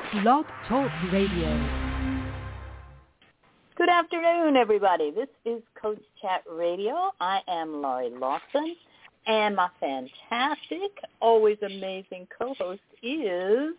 Blog Talk Radio. Good afternoon, everybody. This is Coach Chat Radio. I am Laurie Lawson, and my fantastic, always amazing co-host is...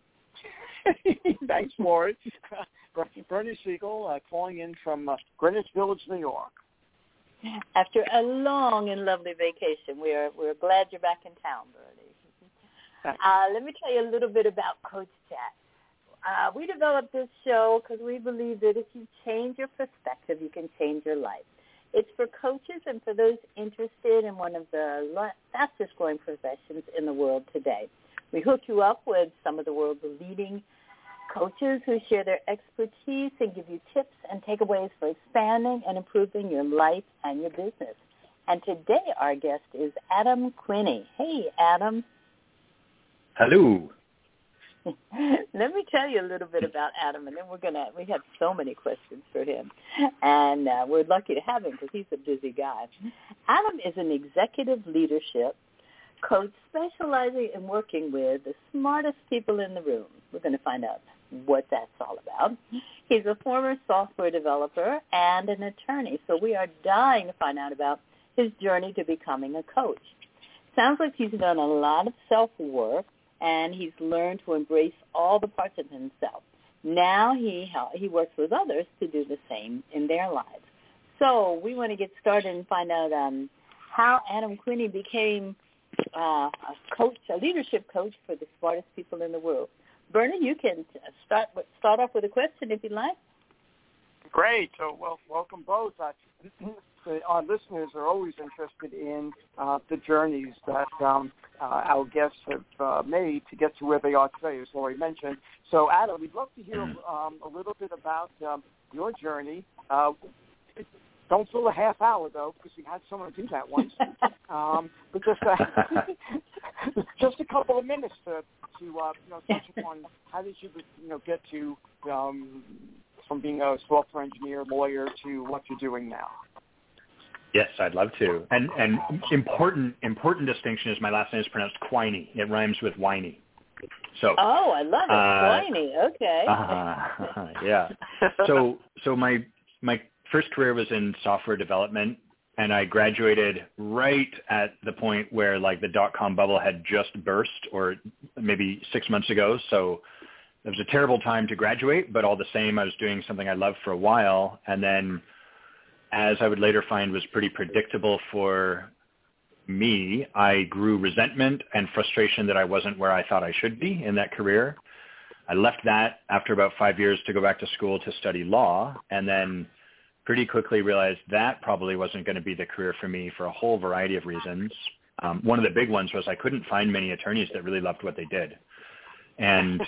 Thanks, Laurie. Bernie Siegel, calling in from Greenwich Village, New York. After a long and lovely vacation, we're glad you're back in town, Bernie. Let me tell you a little bit about Coach Chat. We developed this show because we believe that if you change your perspective, you can change your life. It's for coaches and for those interested in one of the fastest growing professions in the world today. We hook you up with some of the world's leading coaches who share their expertise and give you tips and takeaways for expanding and improving your life and your business. And today our guest is Adam Quinney. Hey, Adam. Hello. Let me tell you a little bit about Adam, and then we have so many questions for him, and we're lucky to have him because he's a busy guy. Adam is an executive leadership coach specializing in working with the smartest people in the room. We're going to find out what that's all about. He's a former software developer and an attorney, so we are dying to find out about his journey to becoming a coach. Sounds like he's done a lot of self-work, and he's learned to embrace all the parts of himself. Now he works with others to do the same in their lives. So we want to get started and find out how Adam Quinney became a leadership coach for the smartest people in the world. Bernie, you can start off with a question if you like. Great. So, welcome both. Our listeners are always interested in the journeys that our guests have made to get to where they are today, as Laurie mentioned. So, Adam, we'd love to hear a little bit about your journey. Don't fill a half hour, though, because we had someone do that once. But just a couple of minutes to touch upon how did you get to from being a software engineer, lawyer, to what you're doing now. Yes, I'd love to. And important distinction is my last name is pronounced Quinney. It rhymes with whiny. So. Oh, I love it, Quinney. Okay. Yeah. So my first career was in software development, and I graduated right at the point where like the dot-com bubble had just burst, or maybe 6 months ago. So it was a terrible time to graduate, but all the same, I was doing something I loved for a while. And then, as I would later find was pretty predictable for me, I grew resentment and frustration that I wasn't where I thought I should be in that career. I left that after about 5 years to go back to school to study law, and then pretty quickly realized that probably wasn't going to be the career for me for a whole variety of reasons. One of the big ones was I couldn't find many attorneys that really loved what they did. And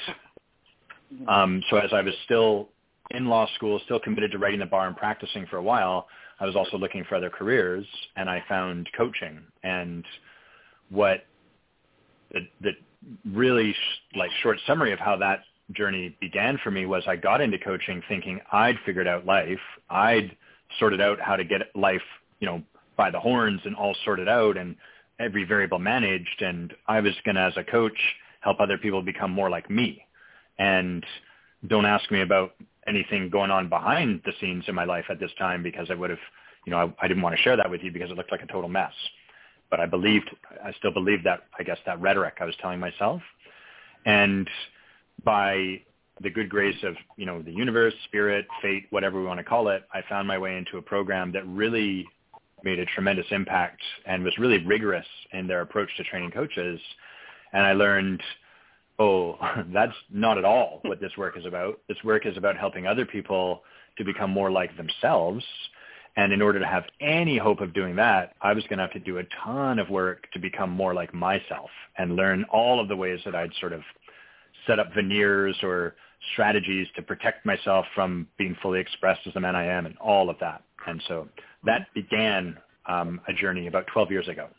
so as I was still in law school, still committed to writing the bar and practicing for a while, I was also looking for other careers, and I found coaching. And what the really short summary of how that journey began for me was I got into coaching thinking I'd figured out life. I'd sorted out how to get life, by the horns and all sorted out and every variable managed. And I was going to, as a coach, help other people become more like me. And don't ask me about anything going on behind the scenes in my life at this time, because I would have, I didn't want to share that with you because it looked like a total mess. But I still believed that, I guess, that rhetoric I was telling myself. And by the good grace of, the universe, spirit, fate, whatever we want to call it, I found my way into a program that really made a tremendous impact and was really rigorous in their approach to training coaches. And I learned, that's not at all what this work is about. This work is about helping other people to become more like themselves. And in order to have any hope of doing that, I was going to have to do a ton of work to become more like myself and learn all of the ways that I'd sort of set up veneers or strategies to protect myself from being fully expressed as the man I am and all of that. And so that began a journey about 12 years ago.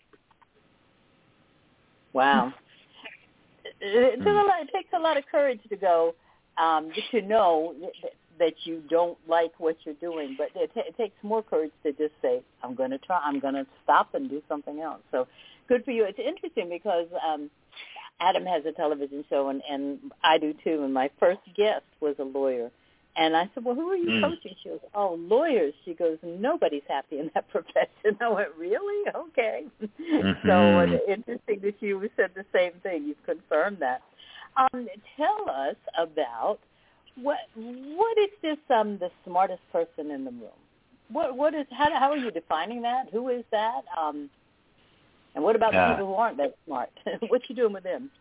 Wow. It takes a lot of courage to go, to know that you don't like what you're doing, but it takes more courage to just say, I'm going to stop and do something else. So good for you. It's interesting because Adam has a television show, and I do too, and my first guest was a lawyer. And I said, well, who are you coaching? She goes, oh, lawyers. She goes, nobody's happy in that profession. I went, really? Okay. So interesting that you said the same thing. You've confirmed that. Tell us about what is this the smartest person in the room? What is how are you defining that? Who is that? And what about the people who aren't that smart? What you doing with them?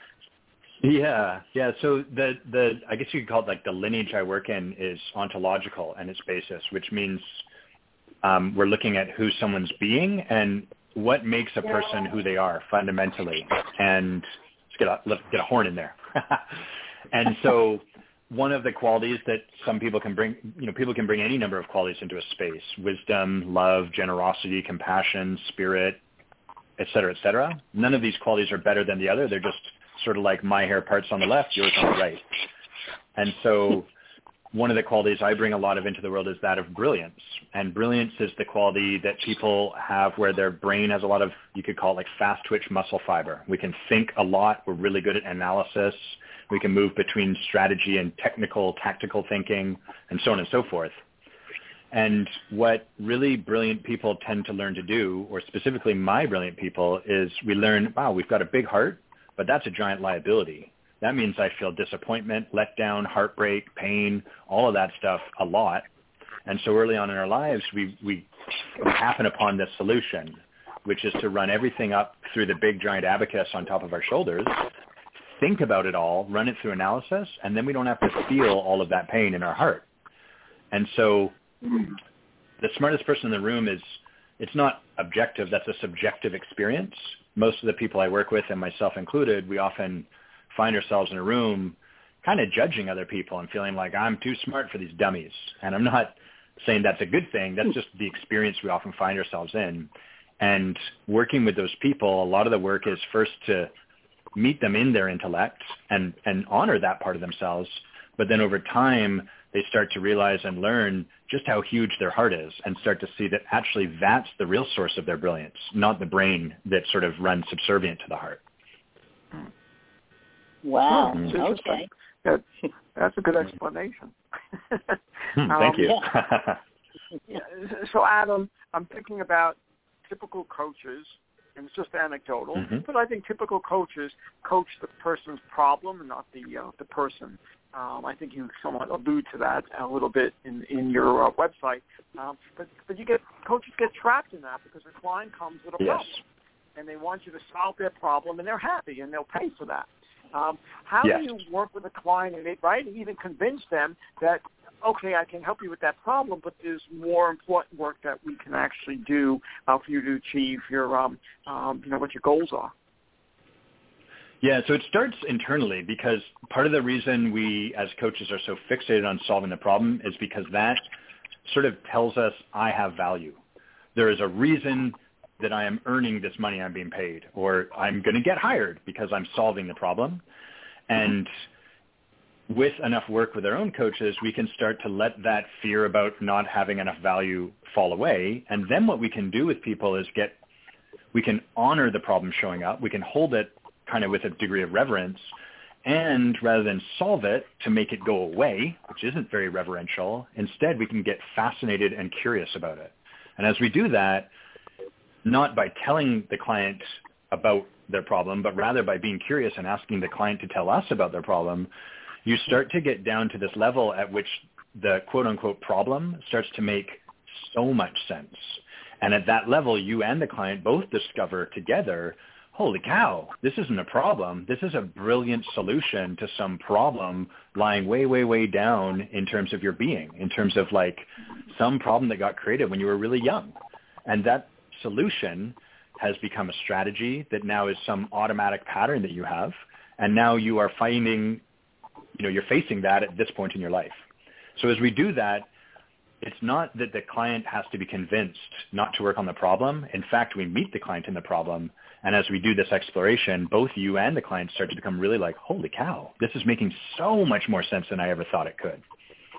Yeah. So the I guess you could call it like the lineage I work in is ontological in its basis, which means we're looking at who someone's being and what makes a person who they are fundamentally. And let's get a horn in there. And so one of the qualities that some people can bring, people can bring any number of qualities into a space: wisdom, love, generosity, compassion, spirit, et cetera, et cetera. None of these qualities are better than the other. They're just sort of like my hair parts on the left, yours on the right. And so one of the qualities I bring a lot of into the world is that of brilliance. And brilliance is the quality that people have where their brain has a lot of, you could call it like fast twitch muscle fiber. We can think a lot. We're really good at analysis. We can move between strategy and tactical thinking, and so on and so forth. And what really brilliant people tend to learn to do, or specifically my brilliant people, is we learn, wow, we've got a big heart, but that's a giant liability. That means I feel disappointment, letdown, heartbreak, pain, all of that stuff a lot. And so early on in our lives, we happen upon this solution, which is to run everything up through the big giant abacus on top of our shoulders, think about it all, run it through analysis, and then we don't have to feel all of that pain in our heart. And so the smartest person in the room is, it's not objective, that's a subjective experience. Most of the people I work with, and myself included, we often find ourselves in a room kind of judging other people and feeling like I'm too smart for these dummies. And I'm not saying that's a good thing. That's just the experience we often find ourselves in. And working with those people, a lot of the work is first to meet them in their intellect and honor that part of themselves. But then over time, they start to realize and learn just how huge their heart is and start to see that actually that's the real source of their brilliance, not the brain that sort of runs subservient to the heart. Wow. Okay. That's a good explanation. Thank you. Yeah. So, Adam, I'm thinking about typical coaches, and it's just anecdotal, but I think typical coaches coach the person's problem and not the person. I think you somewhat allude to that a little bit in your website. But coaches get trapped in that because a client comes with a problem, and they want you to solve their problem, and they're happy, and they'll pay for that. How do you work with a client and even convince them that, okay, I can help you with that problem, but there's more important work that we can actually do for you to achieve your, what your goals are? Yeah, so it starts internally because part of the reason we as coaches are so fixated on solving the problem is because that sort of tells us I have value. There is a reason that I am earning this money I'm being paid, or I'm going to get hired because I'm solving the problem. And with enough work with our own coaches, we can start to let that fear about not having enough value fall away. And then what we can do with people is we can honor the problem showing up. We can hold it kind of with a degree of reverence, and rather than solve it to make it go away, which isn't very reverential, instead we can get fascinated and curious about it. And as we do that, not by telling the client about their problem, but rather by being curious and asking the client to tell us about their problem, you start to get down to this level at which the quote-unquote problem starts to make so much sense. And at that level, you and the client both discover together, holy cow, this isn't a problem. This is a brilliant solution to some problem lying way, way, way down in terms of your being, in terms of like some problem that got created when you were really young. And that solution has become a strategy that now is some automatic pattern that you have. And now you are finding, you're facing that at this point in your life. So as we do that, it's not that the client has to be convinced not to work on the problem. In fact, we meet the client in the problem. And as we do this exploration, both you and the client start to become really like, holy cow, this is making so much more sense than I ever thought it could.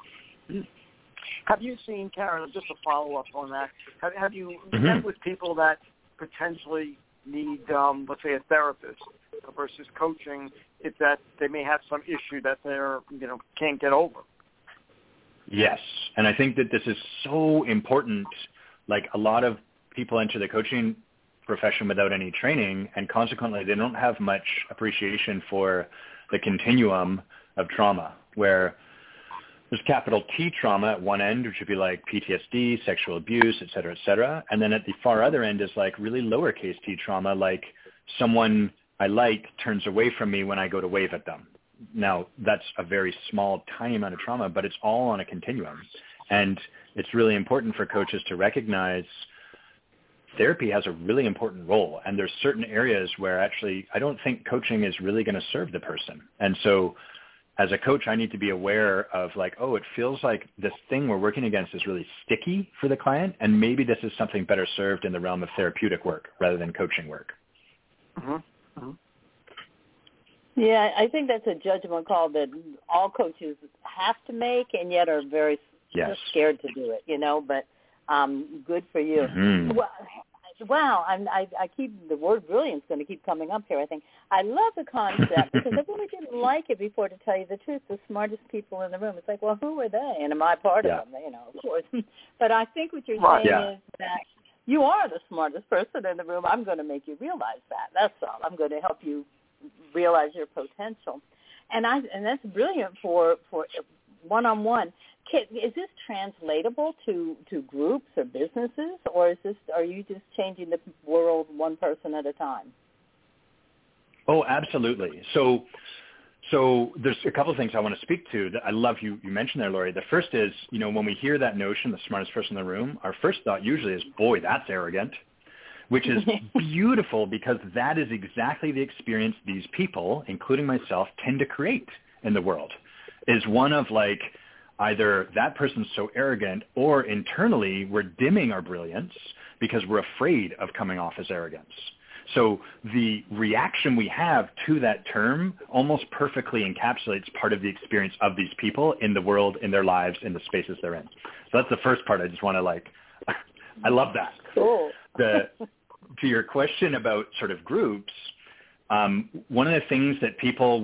Have you seen, Karen, just a follow-up on that, have you met with people that potentially need, let's say, a therapist versus coaching is that they may have some issue that they're, can't get over. Yes. And I think that this is so important. Like, a lot of people enter the coaching profession without any training, and consequently they don't have much appreciation for the continuum of trauma, where there's capital T trauma at one end, which would be like PTSD, sexual abuse, et cetera, and then at the far other end is like really lowercase t trauma, like someone I like turns away from me when I go to wave at them. Now, that's a very small, tiny amount of trauma, but it's all on a continuum. And it's really important for coaches to recognize therapy has a really important role. And there's certain areas where actually I don't think coaching is really going to serve the person. And so as a coach, I need to be aware of like, oh, it feels like this thing we're working against is really sticky for the client. And maybe this is something better served in the realm of therapeutic work rather than coaching work. Mm-hmm. Mm-hmm. Yeah, I think that's a judgment call that all coaches have to make, and yet are very scared to do it, but good for you. Mm-hmm. Wow, I keep, the word brilliance going to keep coming up here, I think. I love the concept because I really didn't like it before, to tell you the truth, the smartest people in the room. It's like, well, who are they? And am I part of them, of course. But I think what you're saying is that you are the smartest person in the room. I'm going to make you realize that. That's all. I'm going to help you realize your potential. And that's brilliant for one-on-one. Is this translatable to groups or businesses, or are you just changing the world one person at a time? Oh, absolutely. So there's a couple of things I want to speak to that I love you mentioned there, Lori. The first is, when we hear that notion, the smartest person in the room, our first thought usually is, boy, that's arrogant, which is beautiful because that is exactly the experience these people, including myself, tend to create in the world, is one of like, either that person's so arrogant or internally we're dimming our brilliance because we're afraid of coming off as arrogance. So the reaction we have to that term almost perfectly encapsulates part of the experience of these people in the world, in their lives, in the spaces they're in. So that's the first part. I just want to I love that. Cool. To your question about sort of groups, one of the things that people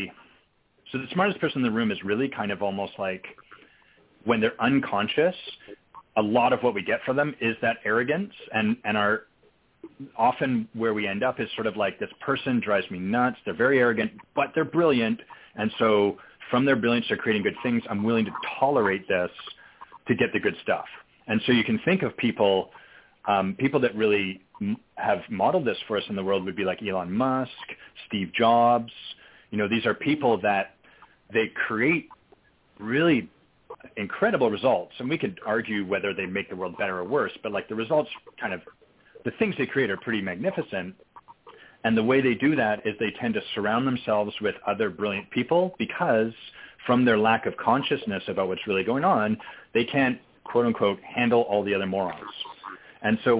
so the smartest person in the room is really kind of almost like when they're unconscious, a lot of what we get from them is that arrogance, and our often where we end up is sort of like, this person drives me nuts. They're very arrogant, but they're brilliant. And so from their brilliance, they're creating good things. I'm willing to tolerate this to get the good stuff. And so you can think of people that really have modeled this for us in the world would be like Elon Musk, Steve Jobs. These are people that they create really incredible results. And we could argue whether they make the world better or worse, but like the results the things they create are pretty magnificent. And the way they do that is they tend to surround themselves with other brilliant people because from their lack of consciousness about what's really going on, they can't, quote unquote, handle all the other morons. And so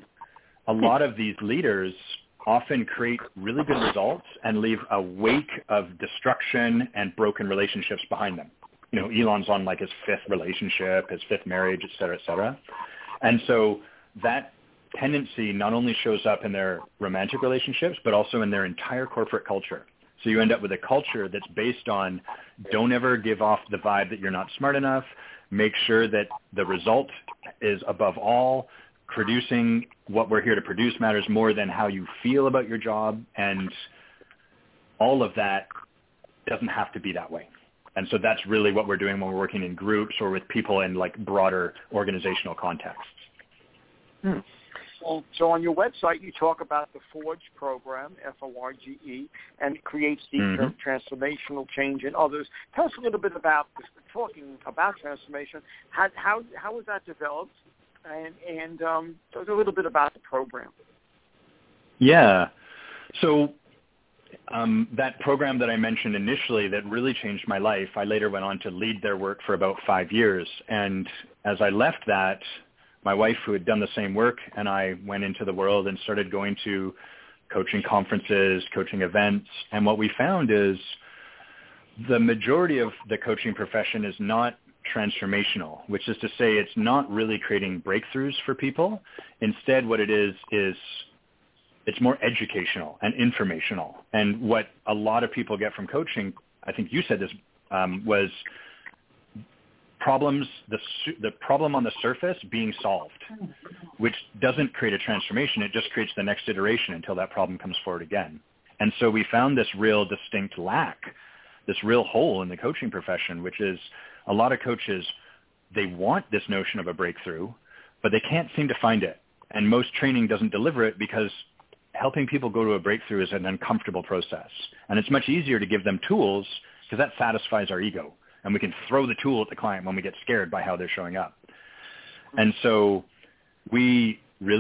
a lot of these leaders often create really good results and leave a wake of destruction and broken relationships behind them. Elon's on like his fifth relationship, his fifth marriage, et cetera. And so that tendency not only shows up in their romantic relationships, but also in their entire corporate culture. So you end up with a culture that's based on, don't ever give off the vibe that you're not smart enough. Make sure that the result is above all. Producing what we're here to produce matters more than how you feel about your job. And all of that doesn't have to be that way. And so that's really what we're doing when we're working in groups or with people in like broader organizational contexts. So on your website, you talk about the FORGE program, FORGE, and it creates deep transformational change in others. Tell us a little bit about talking about transformation. How was that developed? And tell us a little bit about the program. Yeah. So that program that I mentioned initially that really changed my life, I later went on to lead their work for about 5 years. And as I left that, my wife, who had done the same work, and I went into the world and started going to coaching conferences, coaching events. And what we found is the majority of the coaching profession is not transformational, which is to say it's not really creating breakthroughs for people. Instead, what it is it's more educational and informational. And what a lot of people get from coaching, I think you said this, was problems, the problem on the surface being solved, which doesn't create a transformation. It just creates the next iteration until that problem comes forward again. And so we found this real distinct lack, this real hole in the coaching profession, which is a lot of coaches, they want this notion of a breakthrough, but they can't seem to find it. And most training doesn't deliver it because helping people go to a breakthrough is an uncomfortable process. And it's much easier to give them tools because that satisfies our ego. And we can throw the tool at the client when we get scared by how they're showing up. And so we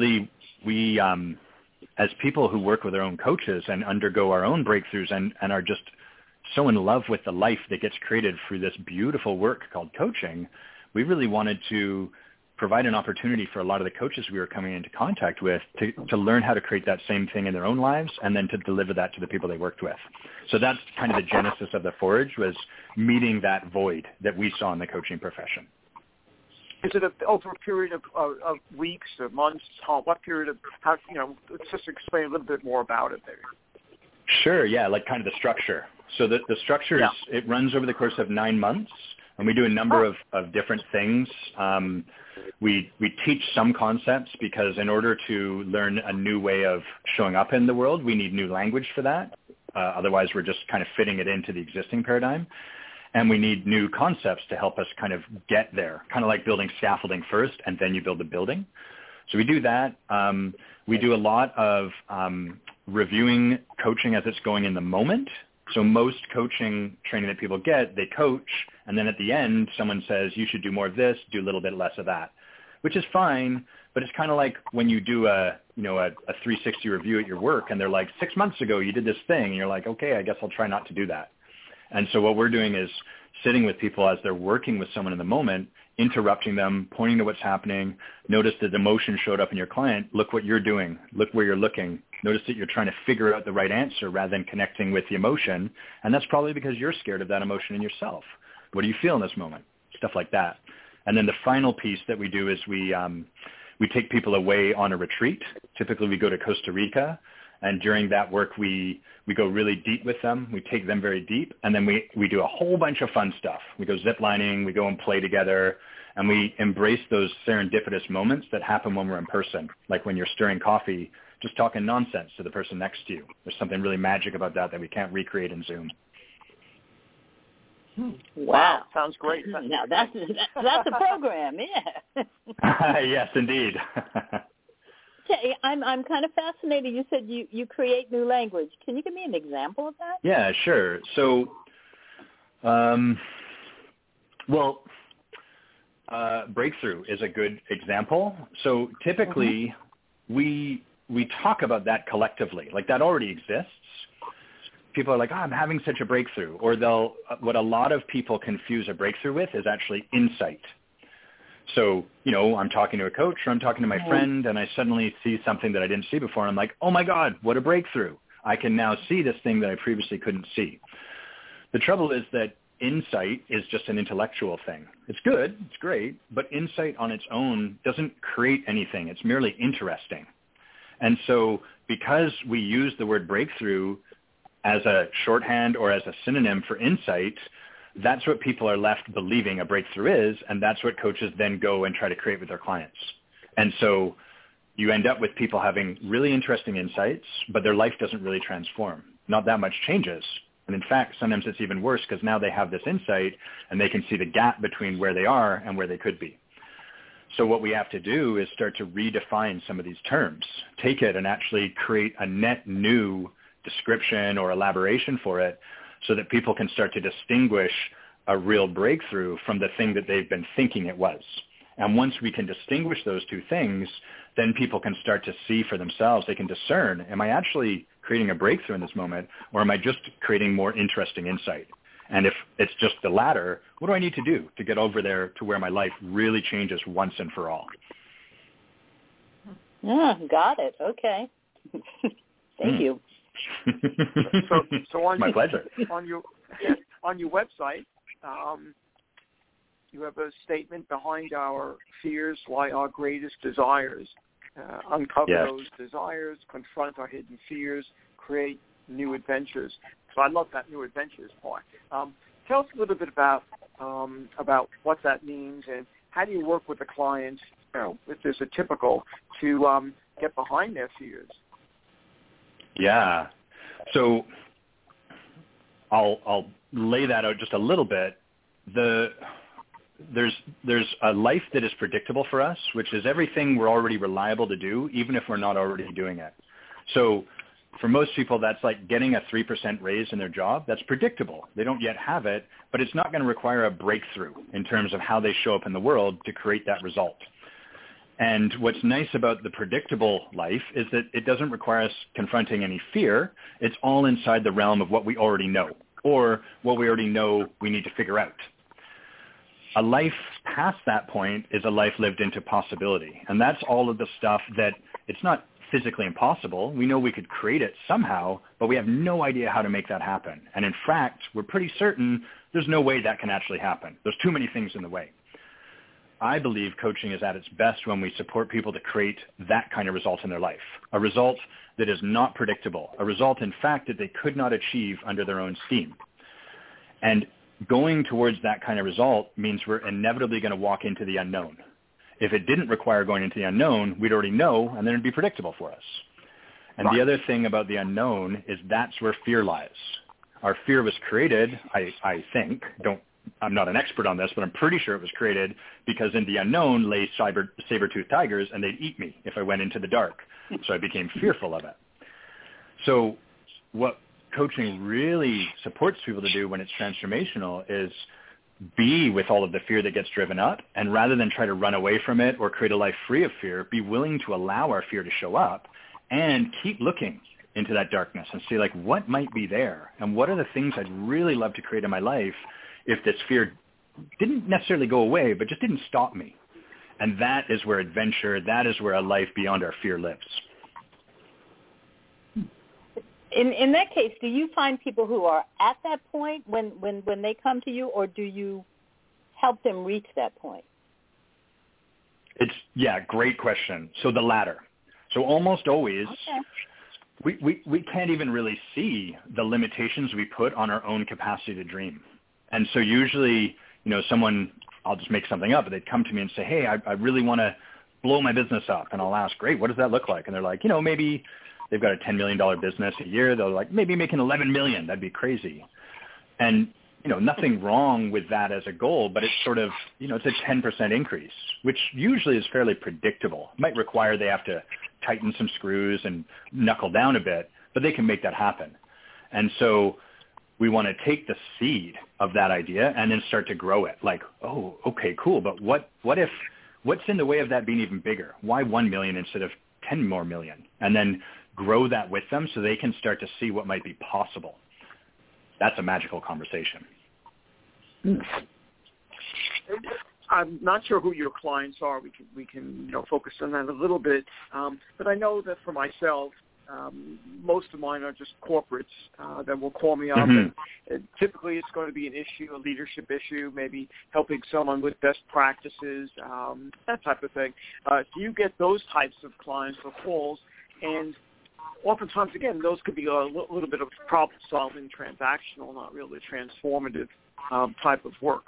as people who work with our own coaches and undergo our own breakthroughs and are just so in love with the life that gets created through this beautiful work called coaching, we really wanted to provide an opportunity for a lot of the coaches we were coming into contact with to learn how to create that same thing in their own lives and then to deliver that to the people they worked with. So that's kind of the genesis of the Forge, was meeting that void that we saw in the coaching profession. Is it over a period of weeks or months? What period of, let's just explain a little bit more about it there. Sure, yeah, like kind of the structure. So the structure it runs over the course of 9 months, and we do a number of different things. We teach some concepts because in order to learn a new way of showing up in the world, we need new language for that. Otherwise, we're just kind of fitting it into the existing paradigm. And we need new concepts to help us kind of get there, kind of like building scaffolding first, and then you build the building. So we do that. We do a lot of reviewing coaching as it's going in the moment. So most coaching training that people get, they coach, and then at the end, someone says, you should do more of this, do a little bit less of that, which is fine. But it's kind of like when you do a 360 review at your work, and they're like, 6 months ago, you did this thing. And you're like, okay, I guess I'll try not to do that. And so what we're doing is sitting with people as they're working with someone in the moment, interrupting them, pointing to what's happening. Notice that emotion showed up in your client. Look what you're doing. Look where you're looking. Notice that you're trying to figure out the right answer rather than connecting with the emotion. And that's probably because you're scared of that emotion in yourself. What do you feel in this moment? Stuff like that. And then the final piece that we do is we take people away on a retreat. Typically we go to Costa Rica. And during that work, we go really deep with them. We take them very deep. And then we do a whole bunch of fun stuff. We go ziplining. We go and play together. And we embrace those serendipitous moments that happen when we're in person, like when you're stirring coffee, just talking nonsense to the person next to you. There's something really magic about that we can't recreate in Zoom. Wow. Sounds great. Now, that's a program, yeah. Yes, indeed. I'm kind of fascinated. You said you create new language. Can you give me an example of that? Yeah, sure. So, breakthrough is a good example. So typically we talk about that collectively, like that already exists. People are like, I'm having such a breakthrough. Or what a lot of people confuse a breakthrough with is actually insight. So, I'm talking to a coach or I'm talking to my friend and I suddenly see something that I didn't see before. And I'm like, oh my God, what a breakthrough. I can now see this thing that I previously couldn't see. The trouble is that insight is just an intellectual thing. It's good. It's great. But insight on its own doesn't create anything. It's merely interesting. And so because we use the word breakthrough as a shorthand or as a synonym for insight, that's what people are left believing a breakthrough is, and that's what coaches then go and try to create with their clients. And so you end up with people having really interesting insights, but their life doesn't really transform. Not that much changes. And in fact, sometimes it's even worse because now they have this insight and they can see the gap between where they are and where they could be. So what we have to do is start to redefine some of these terms, take it and actually create a net new description or elaboration for it so that people can start to distinguish a real breakthrough from the thing that they've been thinking it was. And once we can distinguish those two things, then people can start to see for themselves. They can discern, am I actually creating a breakthrough in this moment, or am I just creating more interesting insight? And if it's just the latter, what do I need to do to get over there to where my life really changes once and for all? Yeah, got it. Okay. Thank you. So on my pleasure. On your website, you have a statement: behind our fears lie our greatest desires. uncover Yes. those desires, confront our hidden fears, create new adventures. So I love that new adventures part. Tell us a little bit about what that means, and how do you work with the clients, if there's a typical, to get behind their fears? Yeah. So I'll lay that out just a little bit. There's a life that is predictable for us, which is everything we're already reliable to do, even if we're not already doing it. So for most people, that's like getting a 3% raise in their job. That's predictable. They don't yet have it, but it's not going to require a breakthrough in terms of how they show up in the world to create that result. And what's nice about the predictable life is that it doesn't require us confronting any fear. It's all inside the realm of what we already know, or what we already know we need to figure out. A life past that point is a life lived into possibility. And that's all of the stuff that it's not physically impossible. We know we could create it somehow, but we have no idea how to make that happen. And in fact, we're pretty certain there's no way that can actually happen. There's too many things in the way. I believe coaching is at its best when we support people to create that kind of result in their life, a result that is not predictable, a result, in fact, that they could not achieve under their own steam. And going towards that kind of result means we're inevitably going to walk into the unknown. If it didn't require going into the unknown, we'd already know, and then it'd be predictable for us. And right. The other thing about the unknown is that's where fear lies. Our fear was created, I think, I'm not an expert on this, but I'm pretty sure it was created because in the unknown lay saber-toothed tigers, and they'd eat me if I went into the dark. So I became fearful of it. So what coaching really supports people to do when it's transformational is be with all of the fear that gets driven up, and rather than try to run away from it or create a life free of fear, be willing to allow our fear to show up and keep looking into that darkness and see, like, what might be there, and what are the things I'd really love to create in my life if this fear didn't necessarily go away, but just didn't stop me. And that is where adventure, that is where a life beyond our fear lives. In that case, do you find people who are at that point when they come to you, or do you help them reach that point? Great question. So the latter. So almost always, we can't even really see the limitations we put on our own capacity to dream. And so usually, someone, I'll just make something up, but they'd come to me and say, hey, I really want to blow my business up. And I'll ask, great, what does that look like? And they're like, maybe they've got a $10 million business a year. They're like, maybe making $11 million. That'd be crazy. And, nothing wrong with that as a goal, but it's sort of, it's a 10% increase, which usually is fairly predictable. It might require they have to tighten some screws and knuckle down a bit, but they can make that happen. And so we want to take the seed of that idea and then start to grow it. Like, oh, okay, cool. But what's in the way of that being even bigger? Why 1 million instead of 10 more million? And then grow that with them so they can start to see what might be possible. That's a magical conversation. I'm not sure who your clients are. We can focus on that a little bit. But I know that for myself, most of mine are just corporates that will call me up. Mm-hmm. And typically it's going to be an issue, a leadership issue, maybe helping someone with best practices, that type of thing. Do you get those types of clients or calls? And oftentimes, again, those could be a little bit of problem-solving, transactional, not really transformative type of work.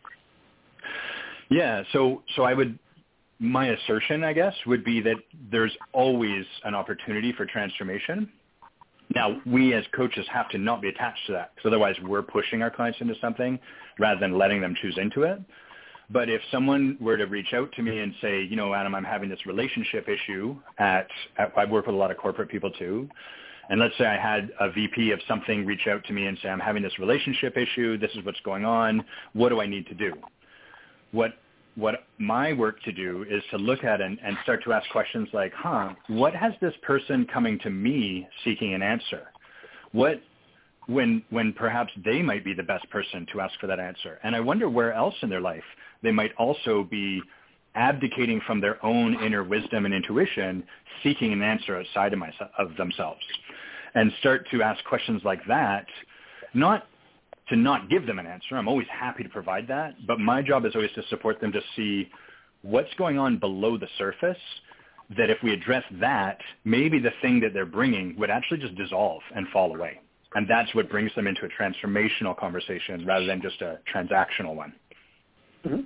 Yeah, so my assertion, I guess, would be that there's always an opportunity for transformation. Now, we as coaches have to not be attached to that, because otherwise we're pushing our clients into something rather than letting them choose into it. But if someone were to reach out to me and say, Adam, I'm having this relationship issue I work with a lot of corporate people too. And let's say I had a VP of something reach out to me and say, I'm having this relationship issue. This is what's going on. What do I need to do? What my work to do is to look at and start to ask questions like, what has this person coming to me seeking an answer? When perhaps they might be the best person to ask for that answer. And I wonder where else in their life they might also be abdicating from their own inner wisdom and intuition, seeking an answer outside of themselves. And start to ask questions like that, not to not give them an answer. I'm always happy to provide that, but my job is always to support them to see what's going on below the surface that if we address that, maybe the thing that they're bringing would actually just dissolve and fall away. And that's what brings them into a transformational conversation rather than just a transactional one. Mm-hmm.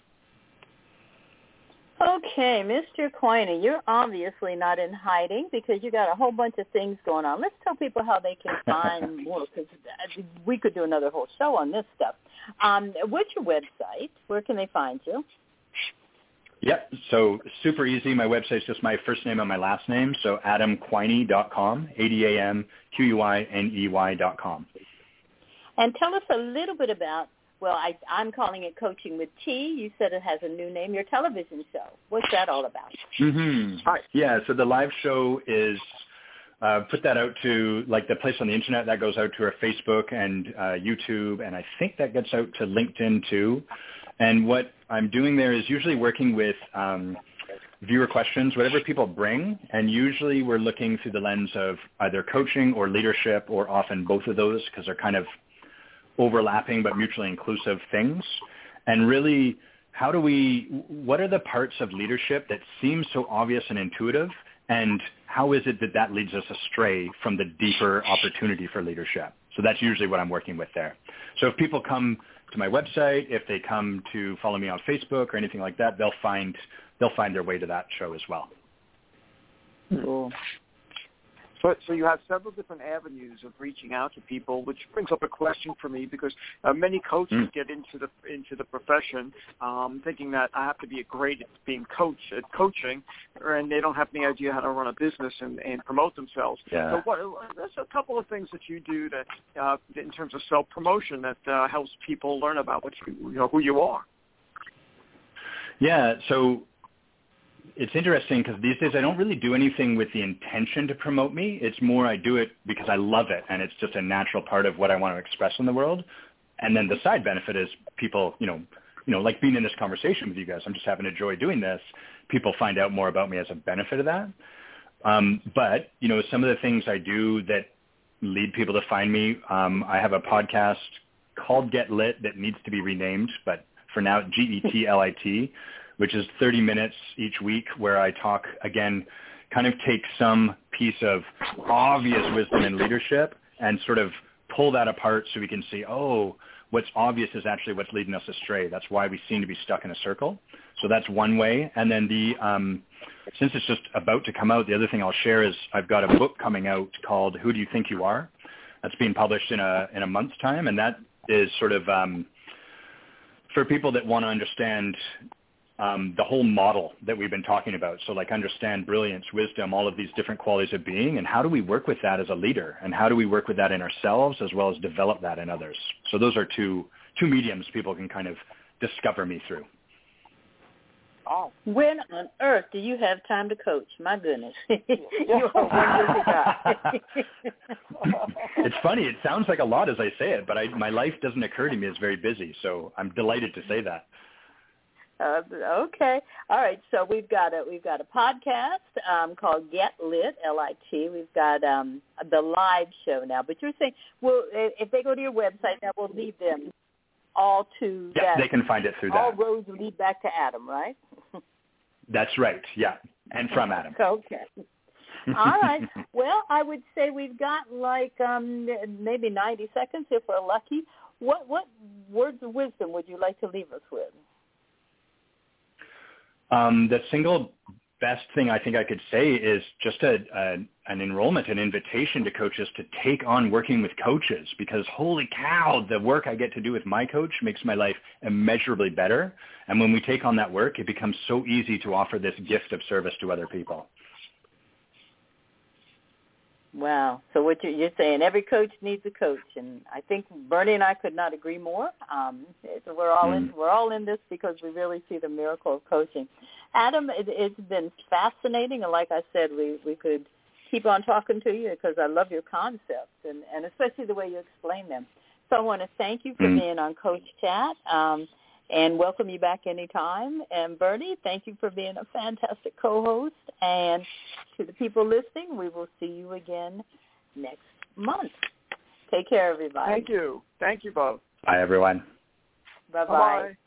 Okay, Mr. Quiney, you're obviously not in hiding because you got a whole bunch of things going on. Let's tell people how they can find more, because we could do another whole show on this stuff. What's your website? Where can they find you? Yep, so super easy. My website's just my first name and my last name, so adamquiney.com, ADAMQUINEY.com. And tell us a little bit about, well, I'm calling it Coaching with T. You said it has a new name, your television show. What's that all about? Mm-hmm. Yeah, so the live show is, put that out to, like, the place on the Internet. That goes out to our Facebook and YouTube, and I think that gets out to LinkedIn too. And what I'm doing there is usually working with viewer questions, whatever people bring, and usually we're looking through the lens of either coaching or leadership, or often both of those, because they're kind of overlapping but mutually inclusive things. And really, what are the parts of leadership that seem so obvious and intuitive, and how is it that that leads us astray from the deeper opportunity for leadership? So that's usually what I'm working with there. So if people come to my website, if they come to follow me on Facebook or anything like that, they'll find their way to that show as well. Cool. So you have several different avenues of reaching out to people, which brings up a question for me, because many coaches get into the profession thinking that I have to be great at being at coaching, and they don't have any idea how to run a business and promote themselves. Yeah. So there's a couple of things that you do that in terms of self-promotion that helps people learn about who you are. Yeah, so it's interesting because these days I don't really do anything with the intention to promote me. It's more I do it because I love it, and it's just a natural part of what I want to express in the world. And then the side benefit is people, like being in this conversation with you guys, I'm just having a joy doing this. People find out more about me as a benefit of that. But some of the things I do that lead people to find me, I have a podcast called Get Lit that needs to be renamed, but for now, GETLIT, which is 30 minutes each week where I talk, again, kind of take some piece of obvious wisdom in leadership and sort of pull that apart so we can see, what's obvious is actually what's leading us astray. That's why we seem to be stuck in a circle. So that's one way. And then since it's just about to come out, the other thing I'll share is I've got a book coming out called Who Do You Think You Are? That's being published in a month's time, and that is sort of for people that want to understand the whole model that we've been talking about. So like understand brilliance, wisdom, all of these different qualities of being, and how do we work with that as a leader, and how do we work with that in ourselves as well as develop that in others. So those are two mediums people can kind of discover me through. Oh. When on earth do you have time to coach? My goodness. You're one busy guy. It's funny. It sounds like a lot as I say it, but my life doesn't occur to me as very busy, so I'm delighted to say that. Okay. All right. So we've got a podcast called Get Lit, L-I-T. We've got the live show now. But you're saying, well, if they go to your website, that will lead them all to that. Yeah, they can find it through all that. All roads lead back to Adam, right? That's right. Yeah, and from Adam. Okay. All right. Well, I would say we've got like maybe 90 seconds if we're lucky. What words of wisdom would you like to leave us with? The single best thing I think I could say is just an enrollment, an invitation to coaches to take on working with coaches, because holy cow, the work I get to do with my coach makes my life immeasurably better. And when we take on that work, it becomes so easy to offer this gift of service to other people. Wow. So what you're saying, every coach needs a coach, and I think Bernie and I could not agree more. So we're all in this because we really see the miracle of coaching. Adam, it's been fascinating, and like I said, we could keep on talking to you because I love your concepts and especially the way you explain them. So I want to thank you for being on Coach Chat and welcome you back anytime. And Bernie, thank you for being a fantastic co-host. And to the people listening, we will see you again next month. Take care, everybody. Thank you. Thank you both. Bye, everyone. Bye-bye. Bye-bye.